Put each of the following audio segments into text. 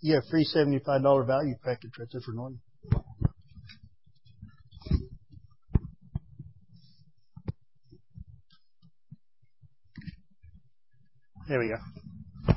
You have free $75 value package right there for Norton. There we go.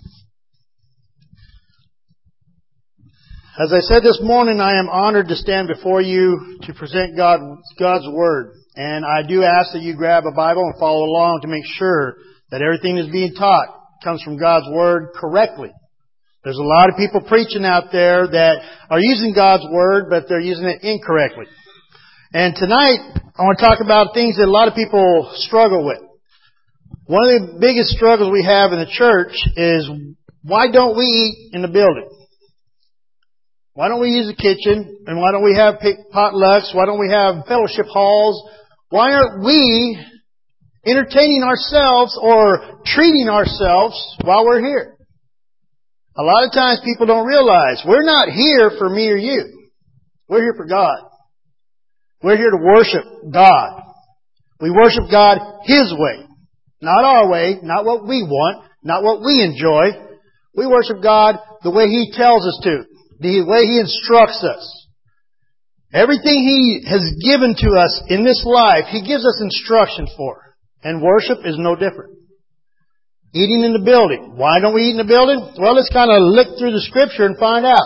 As I said this morning, I am honored to stand before you to present God's Word. And I do ask that you grab a Bible and follow along to make sure that everything that's being taught comes from God's Word correctly. There's a lot of people preaching out there that are using God's Word, but they're using it incorrectly. And tonight, I want to talk about things that a lot of people struggle with. One of the biggest struggles we have in the church is, why don't we eat in the building? Why don't we use the kitchen? And why don't we have potlucks? Why don't we have fellowship halls? Why aren't we entertaining ourselves or treating ourselves while we're here? A lot of times people don't realize we're not here for me or you. We're here for God. We're here to worship God. We worship God His way. Not our way, not what we want, not what we enjoy. We worship God the way He tells us to, the way He instructs us. Everything He has given to us in this life, He gives us instructions for. And worship is no different. Eating in the building. Why don't we eat in the building? Well, let's kind of look through the Scripture and find out.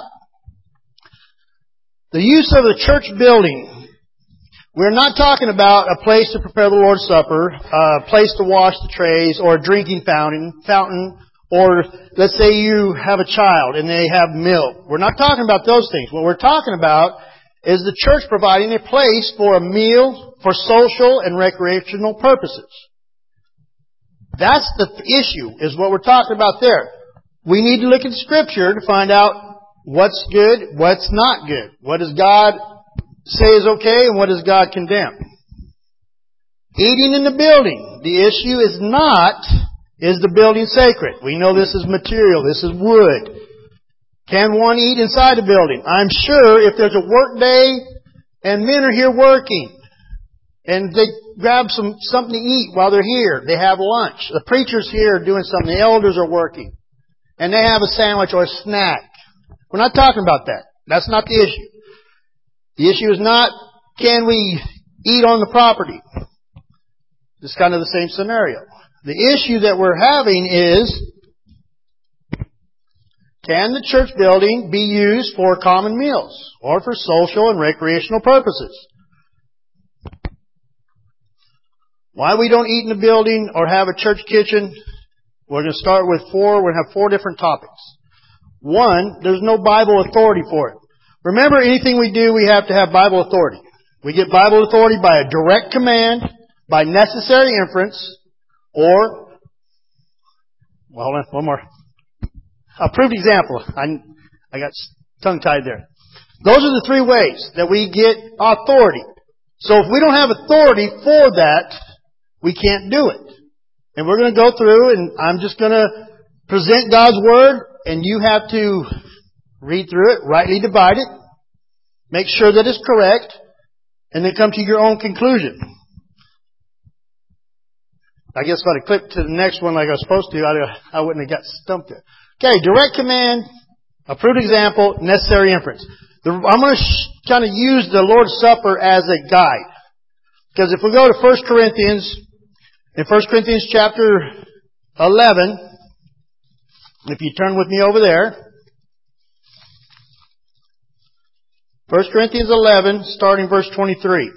The use of the church building. We're not talking about a place to prepare the Lord's Supper, a place to wash the trays, or a drinking fountain, or let's say you have a child and they have milk. We're not talking about those things. What we're talking about is the church providing a place for a meal for social and recreational purposes. That's the issue, is what we're talking about there. We need to look at Scripture to find out what's good, what's not good. What does God say is okay, and what does God condemn? Eating in the building. The issue is not, is the building sacred? We know this is material, this is wood. Can one eat inside the building? I'm sure if there's a work day and men are here working, and they grab something to eat while they're here. They have lunch. The preacher's here doing something. The elders are working. And they have a sandwich or a snack. We're not talking about that. That's not the issue. The issue is not, can we eat on the property? It's kind of the same scenario. The issue that we're having is, can the church building be used for common meals or for social and recreational purposes? Why we don't eat in the building or have a church kitchen? We're going to start with we're going to have 4 different topics. One, there's no Bible authority for it. Remember, anything we do, we have to have Bible authority. We get Bible authority by a direct command, by necessary inference, or, well, hold on, one more. A proved example. I got tongue-tied there. Those are the 3 ways that we get authority. So if we don't have authority for that, we can't do it. And we're going to go through, and I'm just going to present God's Word, and you have to read through it, rightly divide it, make sure that it's correct, and then come to your own conclusion. I guess if I'd have clicked to the next one like I was supposed to, I wouldn't have got stumped there. Okay, direct command, approved example, necessary inference. I'm going to kind of use the Lord's Supper as a guide. Because if we go to 1 Corinthians, in 1 Corinthians chapter 11, if you turn with me over there, 1 Corinthians 11, starting verse 23. It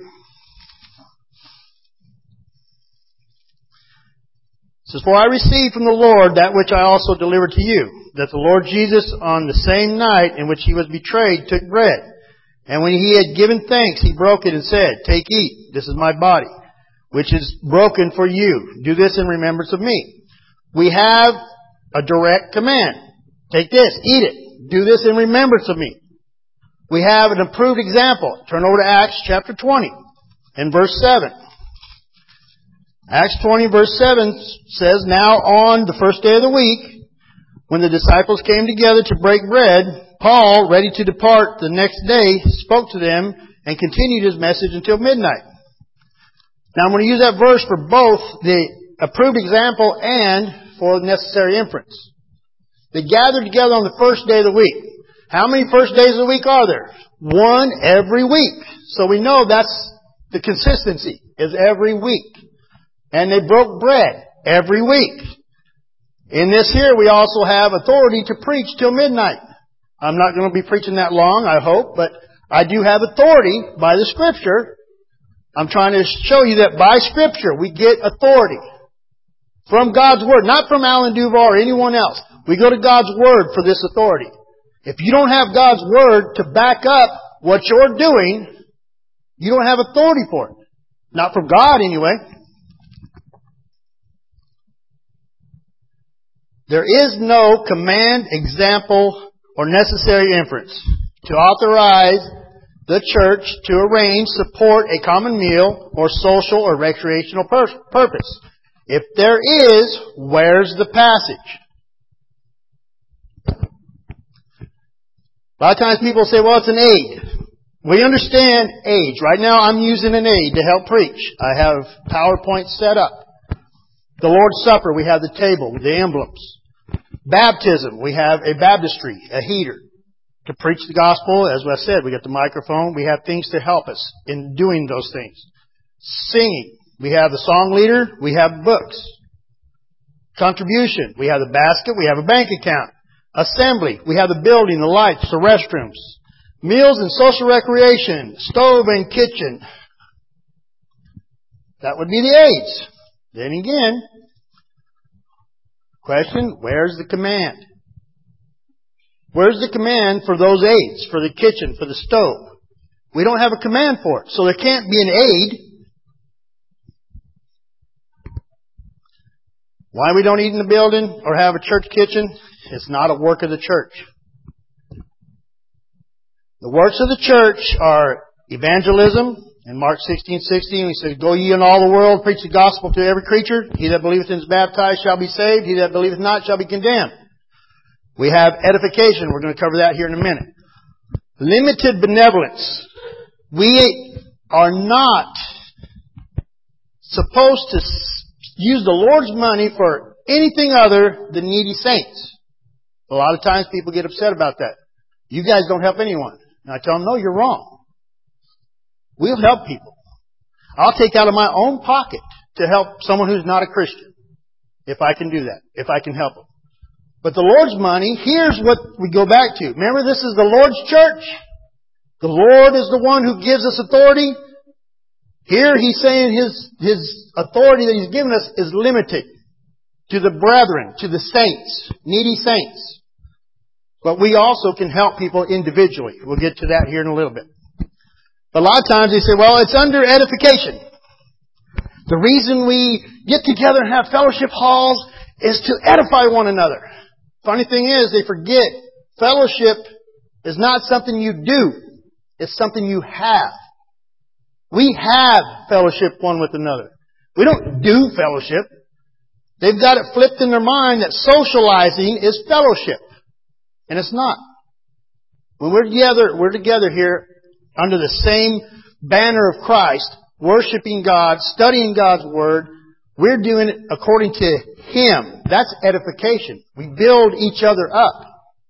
says, "For I received from the Lord that which I also delivered to you, that the Lord Jesus, on the same night in which He was betrayed, took bread. And when He had given thanks, He broke it and said, 'Take, eat, this is my body, which is broken for you. Do this in remembrance of me.'" We have a direct command. Take this, eat it. Do this in remembrance of me. We have an approved example. Turn over to Acts chapter 20 and verse 7. Acts 20 verse 7 says, "Now on the first day of the week, when the disciples came together to break bread, Paul, ready to depart the next day, spoke to them and continued his message until midnight." Now I'm going to use that verse for both the approved example and for necessary inference. They gather together on the first day of the week. How many first days of the week are there? One every week. So we know that's the consistency, is every week. And they broke bread every week. In this here, we also have authority to preach till midnight. I'm not going to be preaching that long, I hope, but I do have authority by the Scripture. I'm trying to show you that by Scripture we get authority from God's Word, not from Alan Duval or anyone else. We go to God's Word for this authority. If you don't have God's Word to back up what you're doing, you don't have authority for it. Not from God, anyway. There is no command, example, or necessary inference to authorize the church to arrange, support a common meal or social or recreational purpose. If there is, where's the passage? A lot of times people say, well, it's an aid. We understand aids. Right now I'm using an aid to help preach. I have PowerPoint set up. The Lord's Supper, we have the table, the emblems. Baptism, we have a baptistry, a heater. To preach the gospel, as I said, we got the microphone. We have things to help us in doing those things. Singing, we have the song leader, we have books. Contribution, we have the basket, we have a bank account. Assembly, we have the building, the lights, the restrooms. Meals and social recreation, stove and kitchen. That would be the aids. Then again, question, where's the command? Where's the command for those aids, for the kitchen, for the stove? We don't have a command for it, so there can't be an aid. Why we don't eat in the building or have a church kitchen? It's not a work of the church. The works of the church are evangelism. In Mark 16:16, he says, "Go ye in all the world, preach the gospel to every creature. He that believeth and is baptized shall be saved. He that believeth not shall be condemned." We have edification. We're going to cover that here in a minute. Limited benevolence. We are not supposed to use the Lord's money for anything other than needy saints. A lot of times people get upset about that. You guys don't help anyone. And I tell them, no, you're wrong. We'll help people. I'll take out of my own pocket to help someone who's not a Christian. If I can do that. If I can help them. But the Lord's money, here's what we go back to. Remember, this is the Lord's church. The Lord is the one who gives us authority. Here he's saying his authority that he's given us is limited to the brethren, to the saints, needy saints. But we also can help people individually. We'll get to that here in a little bit. But a lot of times they say, well, it's under edification. The reason we get together and have fellowship halls is to edify one another. Funny thing is, they forget fellowship is not something you do. It's something you have. We have fellowship one with another. We don't do fellowship. They've got it flipped in their mind that socializing is fellowship. And it's not. When we're together here under the same banner of Christ, worshiping God, studying God's Word, we're doing it according to Him. That's edification. We build each other up.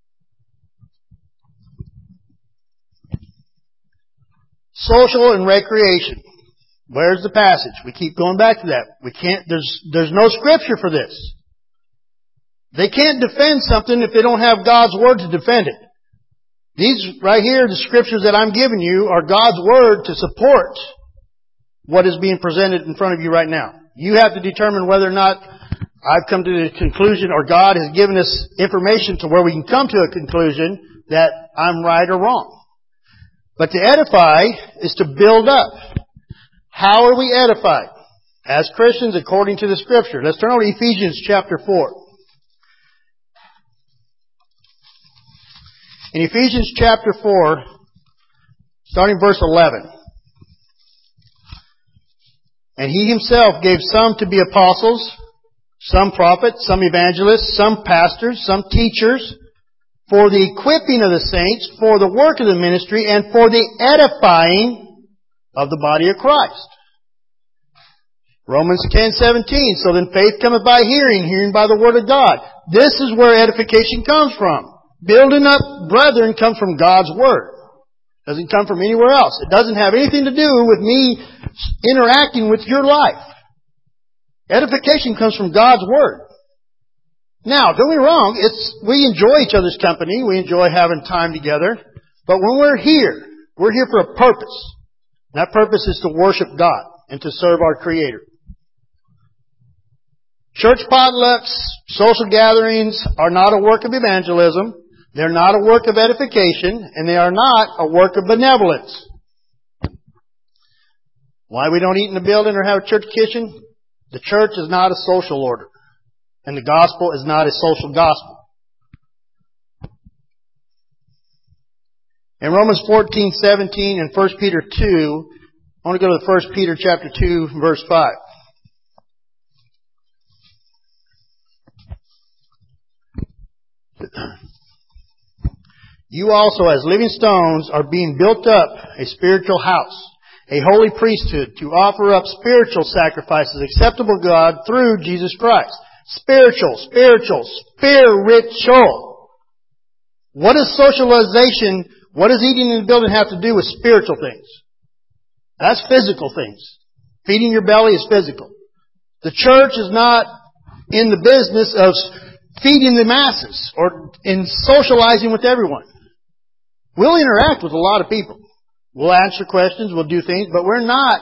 Social and recreation. Where's the passage? We keep going back to that. There's no scripture for this. They can't defend something if they don't have God's Word to defend it. These right here, the scriptures that I'm giving you, are God's Word to support what is being presented in front of you right now. You have to determine whether or not I've come to the conclusion or God has given us information to where we can come to a conclusion that I'm right or wrong. But to edify is to build up. How are we edified? As Christians, according to the Scripture. Let's turn over to Ephesians chapter 4. In Ephesians chapter 4, starting verse 11. "And He Himself gave some to be apostles, some prophets, some evangelists, some pastors, some teachers, for the equipping of the saints, for the work of the ministry, and for the edifying of the body of Christ." Romans 10:17. So then faith cometh by hearing, hearing by the word of God. This is where edification comes from. Building up brethren comes from God's word. It doesn't come from anywhere else. It doesn't have anything to do with me interacting with your life. Edification comes from God's word. Now, don't get me wrong, we enjoy each other's company, we enjoy having time together, but when we're here for a purpose. That purpose is to worship God and to serve our Creator. Church potlucks, social gatherings are not a work of evangelism, they're not a work of edification, and they are not a work of benevolence. Why we don't eat in the building or have a church kitchen? The church is not a social order. And the gospel is not a social gospel. In Romans 14:17 and 1 Peter 2, I want to go to 1 Peter chapter 2, verse 5. You also, as living stones, are being built up a spiritual house, a holy priesthood, to offer up spiritual sacrifices acceptable to God through Jesus Christ. Spiritual. What does socialization, what does eating in the building have to do with spiritual things? That's physical things. Feeding your belly is physical. The church is not in the business of feeding the masses or in socializing with everyone. We'll interact with a lot of people. We'll answer questions, we'll do things, but we're not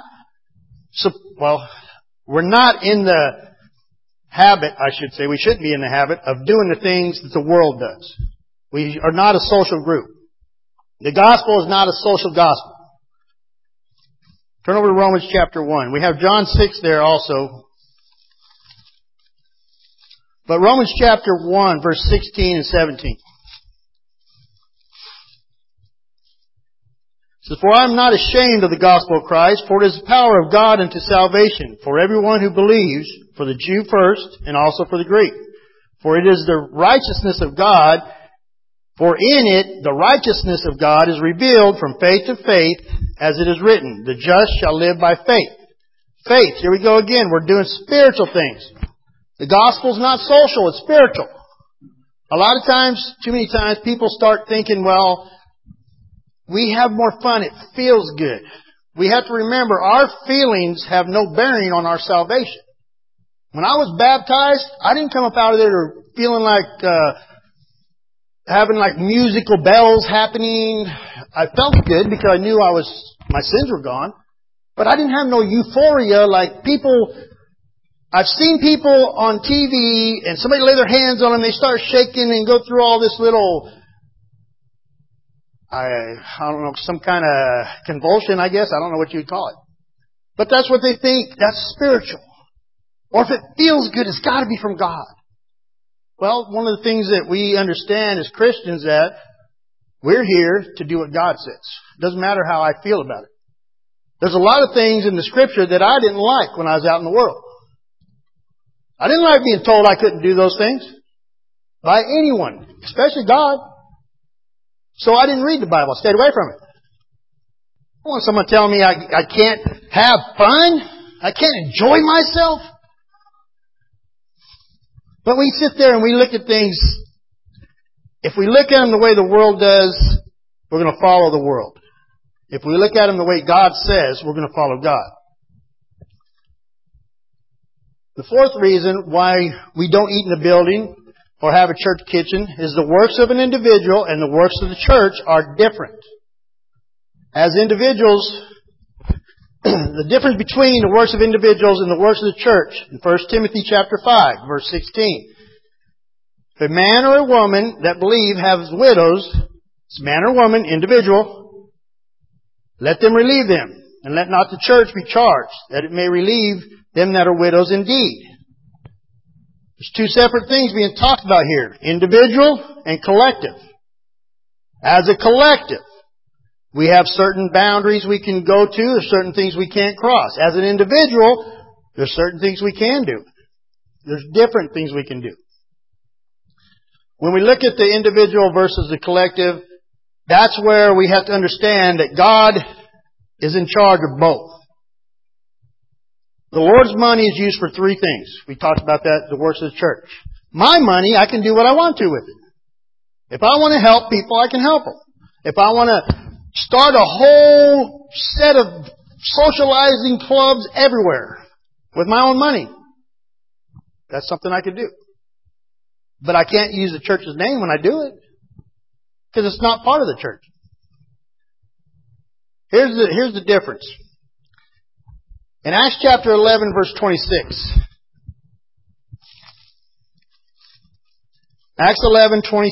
in the habit, I should say, we shouldn't be in the habit of doing the things that the world does. We are not a social group. The gospel is not a social gospel. Turn over to Romans chapter 1. We have John 6 there also. But Romans chapter 1, verse 16 and 17. It says, For I am not ashamed of the gospel of Christ, for it is the power of God unto salvation, for everyone who believes, for the Jew first, and also for the Greek. For it is the righteousness of God, for in it the righteousness of God is revealed from faith to faith, as it is written, The just shall live by faith. Faith, here we go again, we're doing spiritual things. The gospel is not social, it's spiritual. A lot of times, too many times, people start thinking, well, we have more fun. It feels good. We have to remember our feelings have no bearing on our salvation. When I was baptized, I didn't come up out of there feeling like having like musical bells happening. I felt good because I knew my sins were gone. But I didn't have no euphoria like people. I've seen people on TV and somebody lay their hands on them, they start shaking and go through all this little I don't know, some kind of convulsion, I guess. I don't know what you'd call it. But that's what they think. That's spiritual. Or if it feels good, it's got to be from God. Well, one of the things that we understand as Christians that we're here to do what God says. It doesn't matter how I feel about it. There's a lot of things in the Scripture that I didn't like when I was out in the world. I didn't like being told I couldn't do those things by anyone, especially God. So I didn't read the Bible. I stayed away from it. I want someone telling me I can't have fun. I can't enjoy myself. But we sit there and we look at things. If we look at them the way the world does, we're going to follow the world. If we look at them the way God says, we're going to follow God. The fourth reason why we don't eat in the building or have a church kitchen is the works of an individual and the works of the church are different. As individuals, the difference between the works of individuals and the works of the church in 1 Timothy chapter 5, verse 16. If a man or a woman that believe has widows, it's man or woman, individual, let them relieve them, and let not the church be charged, that it may relieve them that are widows indeed. There's two separate things being talked about here. Individual and collective. As a collective, we have certain boundaries we can go to. There's certain things we can't cross. As an individual, there's certain things we can do. There's different things we can do. When we look at the individual versus the collective, that's where we have to understand that God is in charge of both. The Lord's money is used for three things. We talked about that, the works of the church. My money, I can do what I want to with it. If I want to help people, I can help them. If I want to start a whole set of socializing clubs everywhere with my own money, that's something I could do. But I can't use the church's name when I do it, because it's not part of the church. Here's the difference. In Acts chapter 11, verse 26. Acts 11:26.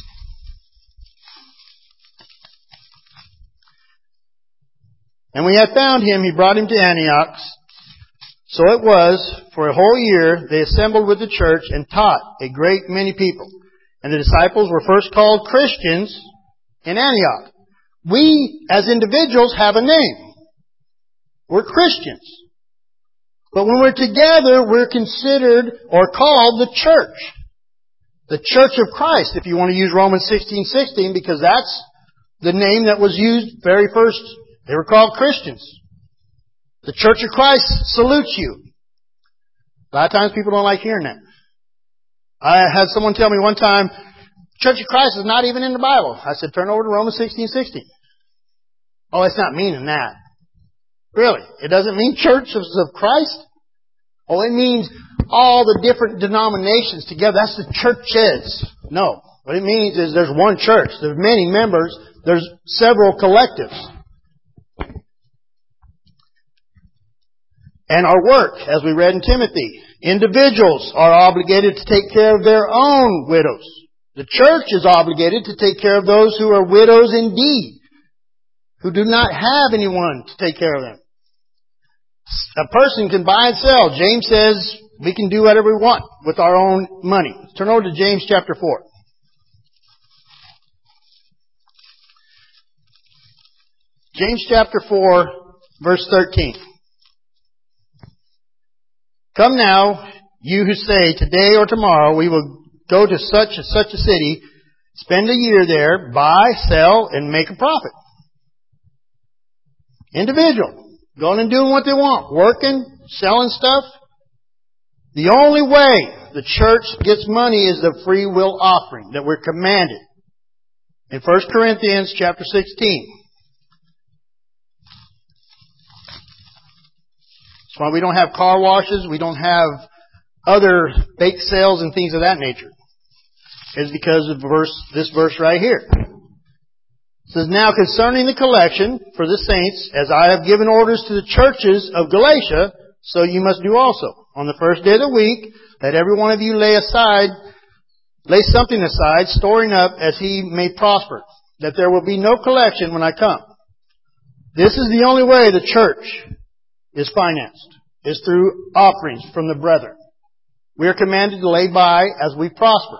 And when he had found him, he brought him to Antioch. So it was, for a whole year, they assembled with the church and taught a great many people. And the disciples were first called Christians in Antioch. We, as individuals, have a name. We're Christians. But when we're together, we're considered or called the church. The Church of Christ, if you want to use Romans 16:16, because that's the name that was used very first. They were called Christians. The Church of Christ salutes you. A lot of times people don't like hearing that. I had someone tell me one time, Church of Christ is not even in the Bible. I said, turn over to Romans 16:16. Oh, it's not meaning that. Really? It doesn't mean churches of Christ? Oh, it means all the different denominations together. That's the churches. No. What it means is there's one church. There's many members. There's several collectives. And our work, as we read in Timothy, individuals are obligated to take care of their own widows. The church is obligated to take care of those who are widows indeed, who do not have anyone to take care of them. A person can buy and sell. James says we can do whatever we want with our own money. Turn over to James chapter 4. James chapter 4, verse 13. Come now, you who say, today or tomorrow we will go to such and such a city, spend a year there, buy, sell, and make a profit. Individual. Going and doing what they want. Working, selling stuff. The only way the church gets money is the free will offering that we're commanded. In 1 Corinthians chapter 16. That's why we don't have car washes. We don't have other bake sales and things of that nature. It's because of this verse right here. It says, now concerning the collection for the saints, as I have given orders to the churches of Galatia, so you must do also. On the first day of the week, let every one of you lay something aside, storing up as he may prosper, that there will be no collection when I come. This is the only way the church is financed, is through offerings from the brethren. We are commanded to lay by as we prosper.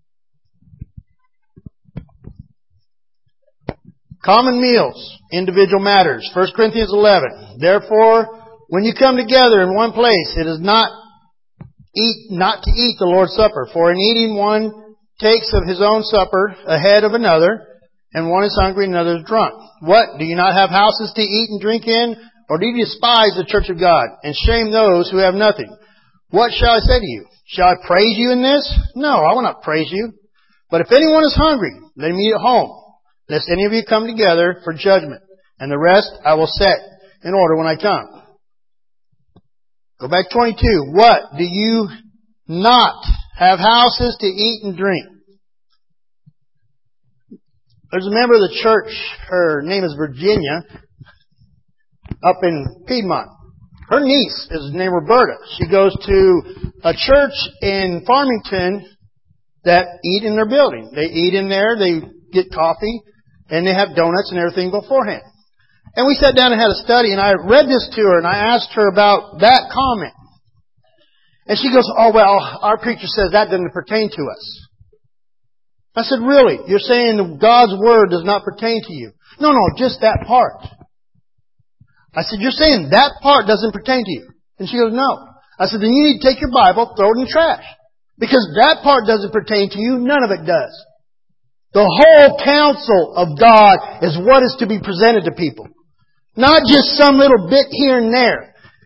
Common meals, individual matters. 1 Corinthians 11. Therefore, when you come together in one place, it is not to eat the Lord's Supper. For in eating, one takes of his own supper ahead of another, and one is hungry and another is drunk. What? Do you not have houses to eat and drink in? Or do you despise the church of God and shame those who have nothing? What shall I say to you? Shall I praise you in this? No, I will not praise you. But if anyone is hungry, let him eat at home, lest any of you come together for judgment. And the rest I will set in order when I come. Go back 22. What? Do you not have houses to eat and drink? There's a member of the church, her name is Virginia, up in Piedmont. Her niece is named Roberta. She goes to a church in Farmington that eat in their building. They eat in there, they get coffee, and they have donuts and everything beforehand. And we sat down and had a study, and I read this to her, and I asked her about that comment. And she goes, oh, well, our preacher says that doesn't pertain to us. I said, really? You're saying God's Word does not pertain to you? No, just that part. I said, you're saying that part doesn't pertain to you? And she goes, no. I said, then you need to take your Bible, throw it in the trash. Because that part doesn't pertain to you, none of it does. The whole counsel of God is what is to be presented to people. Not just some little bit here and there.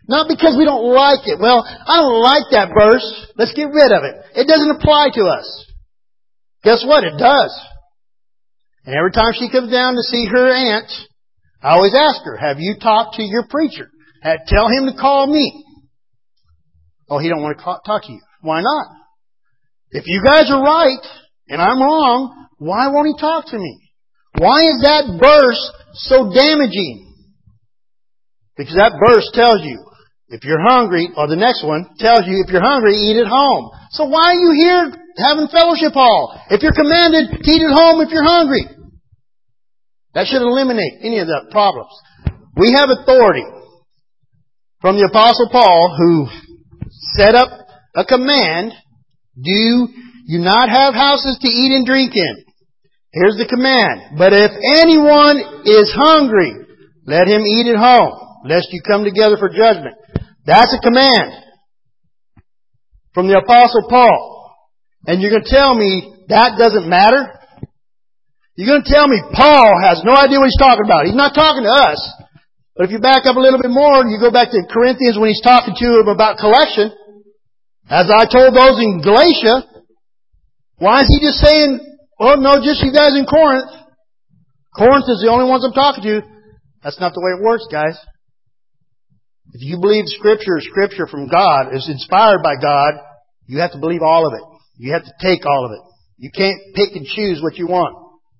Not because we don't like it. Well, I don't like that verse. Let's get rid of it. It doesn't apply to us. Guess what? It does. And every time she comes down to see her aunt, I always ask her, have you talked to your preacher? Tell him to call me. Oh, he don't want to talk to you. Why not? If you guys are right and I'm wrong, why won't he talk to me? Why is that verse so damaging? Because that verse tells you, if you're hungry, or the next one tells you, if you're hungry, eat at home. So why are you here having fellowship hall? If you're commanded to eat at home if you're hungry. That should eliminate any of the problems. We have authority from the Apostle Paul, who set up a command, do you not have houses to eat and drink in? Here's the command. But if anyone is hungry, let him eat at home, lest you come together for judgment. That's a command from the Apostle Paul. And you're going to tell me that doesn't matter? You're going to tell me Paul has no idea what he's talking about. He's not talking to us. But if you back up a little bit more and you go back to Corinthians when he's talking to him about collection, as I told those in Galatia, why is he just saying, oh no, just you guys in Corinth. Corinth is the only ones I'm talking to. That's not the way it works, guys. If you believe Scripture is Scripture from God, is inspired by God, you have to believe all of it. You have to take all of it. You can't pick and choose what you want.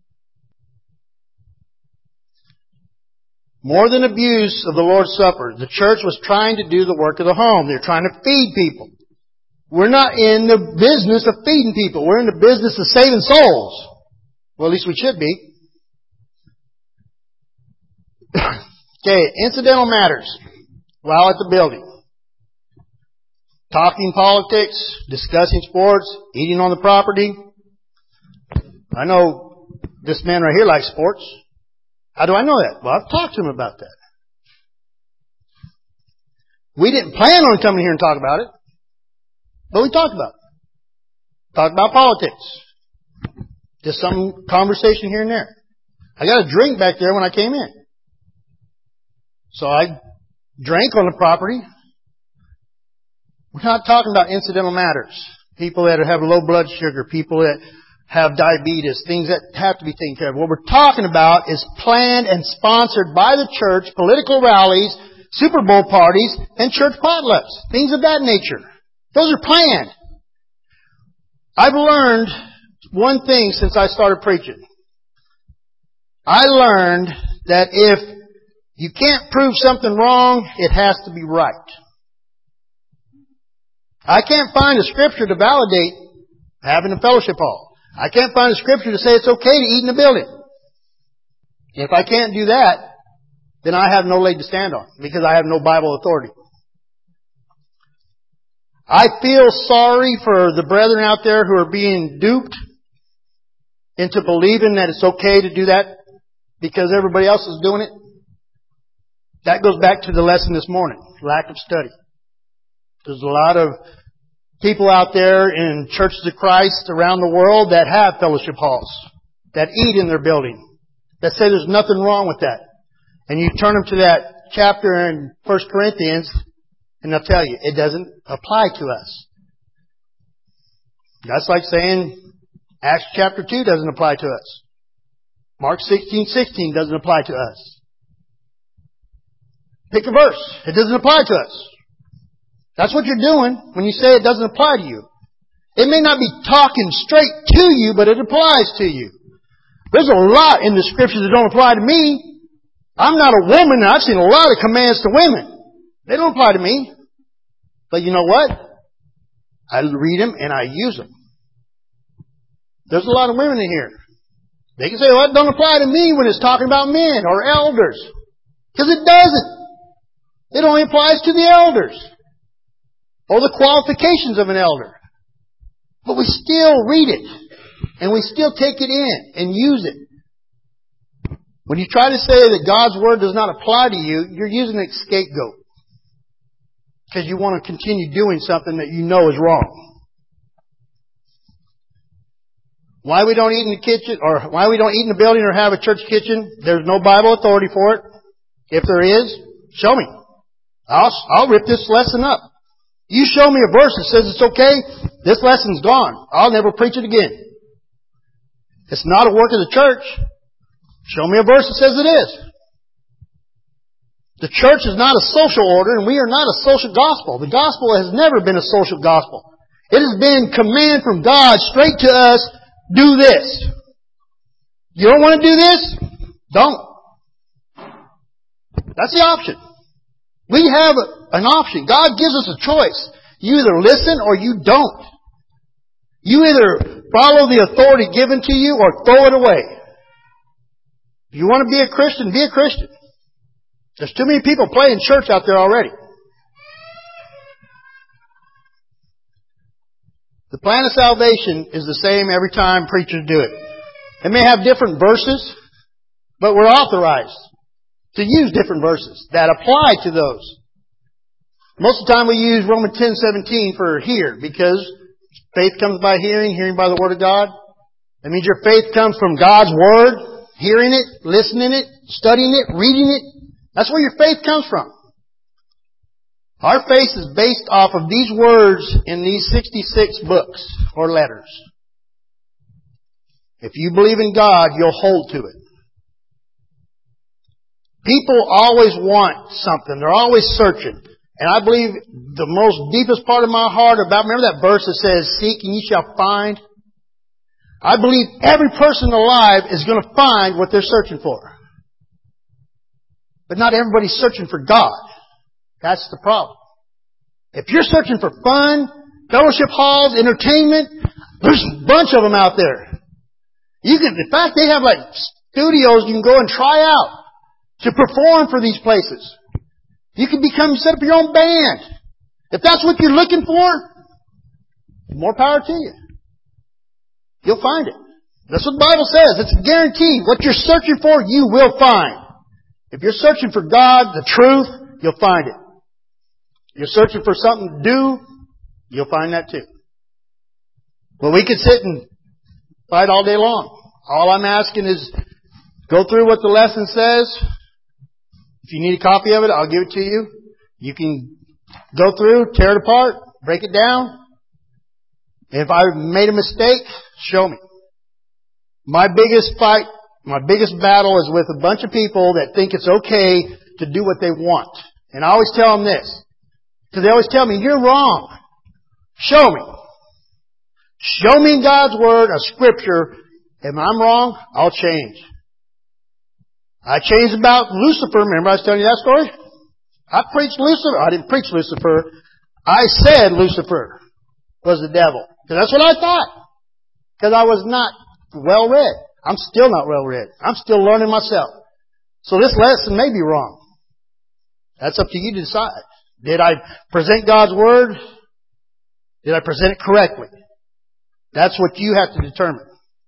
More than abuse of the Lord's Supper, the church was trying to do the work of the home. They're trying to feed people. We're not in the business of feeding people. We're in the business of saving souls. Well, at least we should be. Okay, incidental matters while at the building. Talking politics, discussing sports, eating on the property. I know this man right here likes sports. How do I know that? Well, I've talked to him about that. We didn't plan on coming here and talk about it, but we talked about it. Talked about politics. Just some conversation here and there. I got a drink back there when I came in. So I drank on the property. We're not talking about incidental matters. People that have low blood sugar, people that have diabetes, things that have to be taken care of. What we're talking about is planned and sponsored by the church, political rallies, Super Bowl parties, and church potlucks. Things of that nature. Those are planned. I've learned one thing since I started preaching. I learned that if you can't prove something wrong, it has to be right. I can't find a scripture to validate having a fellowship hall. I can't find a scripture to say it's okay to eat in a building. If I can't do that, then I have no leg to stand on because I have no Bible authority. I feel sorry for the brethren out there who are being duped into believing that it's okay to do that because everybody else is doing it. That goes back to the lesson this morning, lack of study. There's a lot of people out there in churches of Christ around the world that have fellowship halls, that eat in their building, that say there's nothing wrong with that. And you turn them to that chapter in 1 Corinthians, and they'll tell you, it doesn't apply to us. That's like saying Acts chapter 2 doesn't apply to us. Mark 16:16 doesn't apply to us. Pick a verse. It doesn't apply to us. That's what you're doing when you say it doesn't apply to you. It may not be talking straight to you, but it applies to you. There's a lot in the Scriptures that don't apply to me. I'm not a woman, and I've seen a lot of commands to women. They don't apply to me. But you know what? I read them and I use them. There's a lot of women in here. They can say, well, it don't apply to me when it's talking about men or elders. Because it doesn't. It only applies to the elders. Or the qualifications of an elder. But we still read it. And we still take it in and use it. When you try to say that God's Word does not apply to you, you're using a scapegoat. Because you want to continue doing something that you know is wrong. Why we don't eat in the kitchen, or why we don't eat in the building or have a church kitchen, there's no Bible authority for it. If there is, show me. I'll rip this lesson up. You show me a verse that says it's okay, this lesson's gone. I'll never preach it again. It's not a work of the church. Show me a verse that says it is. The church is not a social order, and we are not a social gospel. The gospel has never been a social gospel. It has been command from God straight to us, do this. You don't want to do this? Don't. That's the option. We have an option. God gives us a choice. You either listen or you don't. You either follow the authority given to you or throw it away. If you want to be a Christian, be a Christian. There's too many people playing church out there already. The plan of salvation is the same every time preachers do it. It may have different verses, but we're authorized to use different verses that apply to those. Most of the time we use Romans 10:17 for here, because faith comes by hearing, hearing by the Word of God. That means your faith comes from God's Word, hearing it, listening it, studying it, reading it. That's where your faith comes from. Our faith is based off of these words in these 66 books or letters. If you believe in God, you'll hold to it. People always want something. They're always searching. And I believe the most deepest part of my heart about, remember that verse that says, seek and ye shall find? I believe every person alive is going to find what they're searching for. But not everybody's searching for God. That's the problem. If you're searching for fun, fellowship halls, entertainment, there's a bunch of them out there. In fact, they have like studios you can go and try out to perform for these places. You can set up your own band. If that's what you're looking for, more power to you. You'll find it. That's what the Bible says. It's a guarantee. What you're searching for, you will find. If you're searching for God, the truth, you'll find it. If you're searching for something to do, you'll find that too. Well, we could sit and fight all day long. All I'm asking is go through what the lesson says. If you need a copy of it, I'll give it to you. You can go through, tear it apart, break it down. If I made a mistake, show me. My biggest fight, my biggest battle is with a bunch of people that think it's okay to do what they want. And I always tell them this. Because they always tell me, you're wrong. Show me. Show me in God's Word, a Scripture. If I'm wrong, I'll change. I changed about Lucifer. Remember I was telling you that story? I preached Lucifer. I didn't preach Lucifer. I said Lucifer was the devil. Because that's what I thought. Because I was not well read. I'm still not well read. I'm still learning myself. So this lesson may be wrong. That's up to you to decide. Did I present God's Word? Did I present it correctly? That's what you have to determine.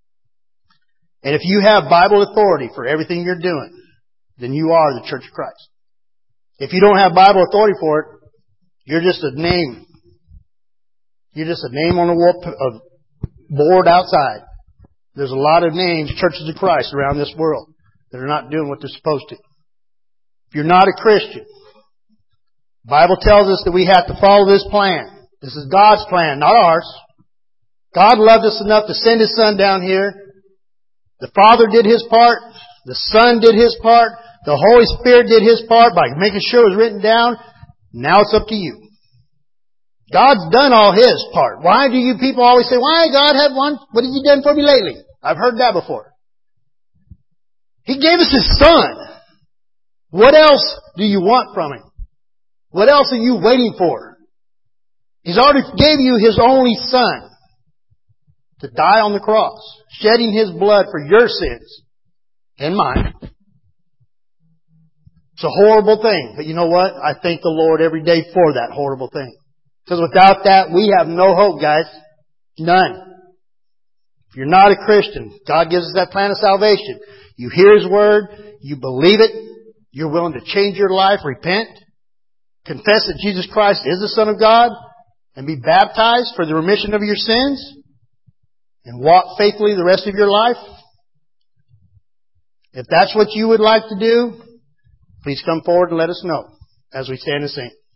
And if you have Bible authority for everything you're doing, then you are the Church of Christ. If you don't have Bible authority for it, you're just a name. You're just a name on a board outside. There's a lot of names, churches of Christ around this world that are not doing what they're supposed to. If you're not a Christian, the Bible tells us that we have to follow this plan. This is God's plan, not ours. God loved us enough to send His Son down here. The Father did His part. The Son did His part. The Holy Spirit did His part by making sure it was written down. Now it's up to you. God's done all His part. Why do you people always say, why God have one? What have you done for me lately? I've heard that before. He gave us His Son. What else do you want from Him? What else are you waiting for? He's already gave you His only Son to die on the cross, shedding His blood for your sins and mine. It's a horrible thing. But you know what? I thank the Lord every day for that horrible thing. Because without that, we have no hope, guys. None. If you're not a Christian, God gives us that plan of salvation. You hear His Word, you believe it, you're willing to change your life, repent, confess that Jesus Christ is the Son of God, and be baptized for the remission of your sins, and walk faithfully the rest of your life. If that's what you would like to do, please come forward and let us know. as we stand and sing.